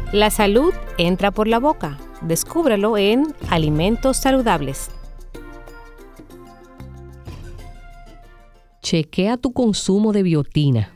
La salud entra por la boca. Descúbrelo en Alimentos Saludables. Chequea tu consumo de biotina.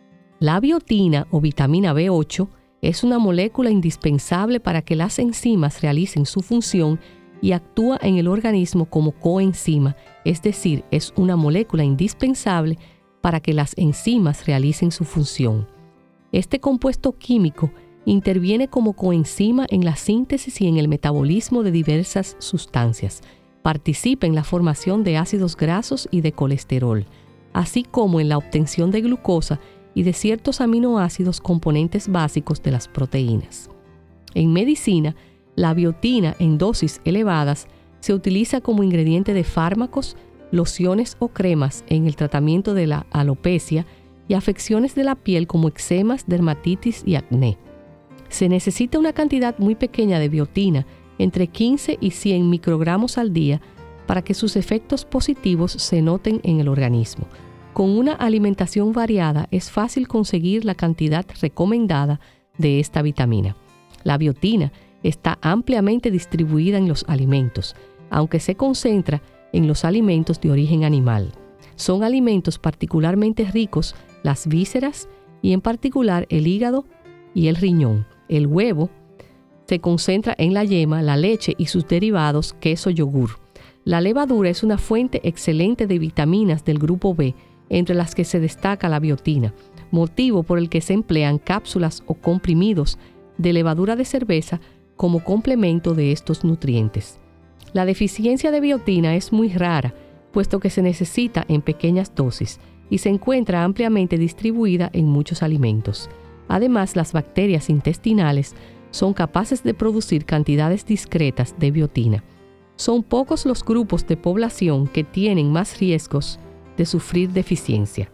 La biotina o vitamina B8 es una molécula indispensable para que las enzimas realicen su función y actúa en el organismo como coenzima, es decir, es una molécula indispensable para que las enzimas realicen su función. Este compuesto químico interviene como coenzima en la síntesis y en el metabolismo de diversas sustancias. Participa en la formación de ácidos grasos y de colesterol, así como en la obtención de glucosa y de ciertos aminoácidos componentes básicos de las proteínas. En medicina, la biotina en dosis elevadas se utiliza como ingrediente de fármacos, lociones o cremas en el tratamiento de la alopecia y afecciones de la piel como eczemas, dermatitis y acné. Se necesita una cantidad muy pequeña de biotina, entre 15 y 100 microgramos al día, para que sus efectos positivos se noten en el organismo. Con una alimentación variada es fácil conseguir la cantidad recomendada de esta vitamina. La biotina está ampliamente distribuida en los alimentos, aunque se concentra en los alimentos de origen animal. Son alimentos particularmente ricos las vísceras y en particular el hígado y el riñón. El huevo se concentra en la yema, la leche y sus derivados, queso, yogur. La levadura es una fuente excelente de vitaminas del grupo B, entre las que se destaca la biotina, motivo por el que se emplean cápsulas o comprimidos de levadura de cerveza como complemento de estos nutrientes. La deficiencia de biotina es muy rara, puesto que se necesita en pequeñas dosis y se encuentra ampliamente distribuida en muchos alimentos. Además, las bacterias intestinales son capaces de producir cantidades discretas de biotina. Son pocos los grupos de población que tienen más riesgos de sufrir deficiencia.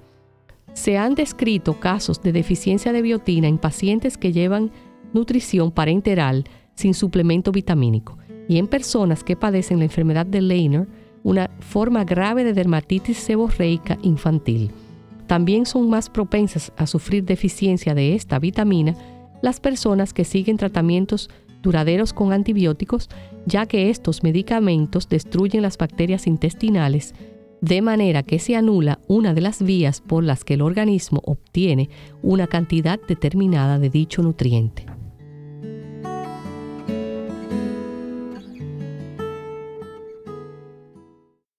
Se han descrito casos de deficiencia de biotina en pacientes que llevan nutrición parenteral sin suplemento vitamínico y en personas que padecen la enfermedad de Leiner, una forma grave de dermatitis seborreica infantil. También son más propensas a sufrir deficiencia de esta vitamina las personas que siguen tratamientos duraderos con antibióticos, ya que estos medicamentos destruyen las bacterias intestinales de manera que se anula una de las vías por las que el organismo obtiene una cantidad determinada de dicho nutriente.